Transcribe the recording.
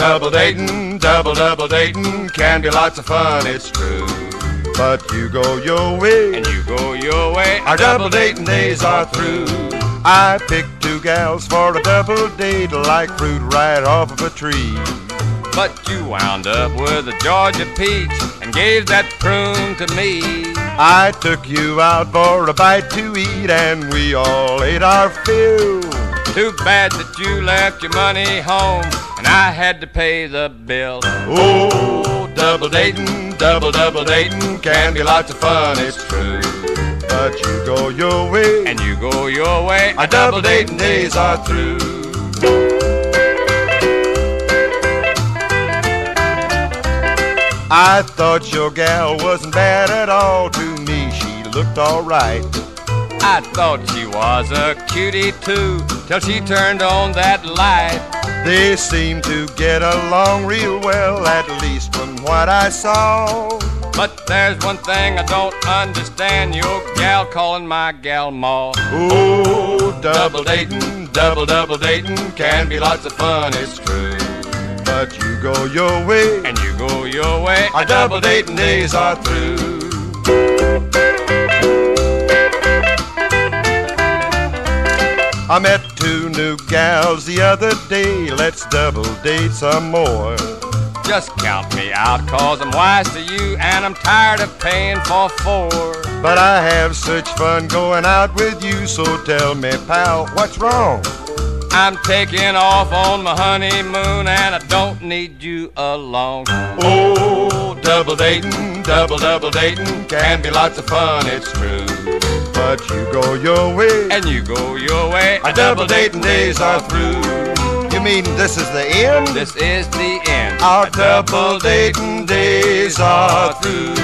double dating can be lots of fun, it's true. But you go your way, and you go your way. our double dating days are through. I picked two gals for a double date like fruit right off of a tree. But you wound up with a Georgia peach and gave that prune to me. I took you out for a bite to eat and we all ate our fill. Too bad that you left your money home and I had to pay the bill. Oh, double dating can be lots of fun, it's true. But you go your way, and you go your way. our double dating days are through. I thought your gal wasn't bad at all. To me she looked alright. I thought she was a cutie too, till she turned on that light. They seemed to get along real well, at least from what I saw. But there's one thing I don't understand, your gal calling my gal Ma. Oh, double dating can be lots of fun, it's true. But you go your way, and you go your way. our double dating days are through. I met two new gals the other day, let's double date some more. Just count me out, cause I'm wise to you and I'm tired of paying for four. But I have such fun going out with you, so tell me, pal, what's wrong? I'm taking off on my honeymoon and I don't need you along. Oh, double dating can be lots of fun, it's true. But you go your way, and you go your way. our double dating days are through. You mean this is the end? This is the end. Our double dating days are through.